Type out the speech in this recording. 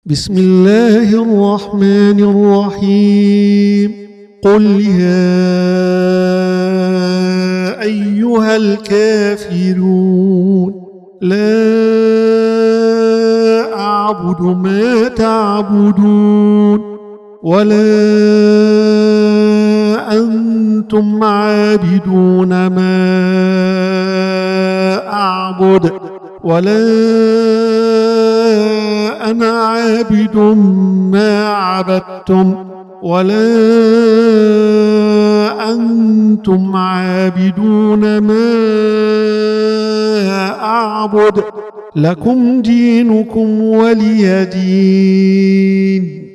بسم الله الرحمن الرحيم. قل يا أيها الكافرون لا أعبد ما تعبدون ولا أنتم عابدون ما أعبد ولا أنا عابد ما عبدتم ولا أنتم عابدون ما أعبد لكم دينكم ولي دين.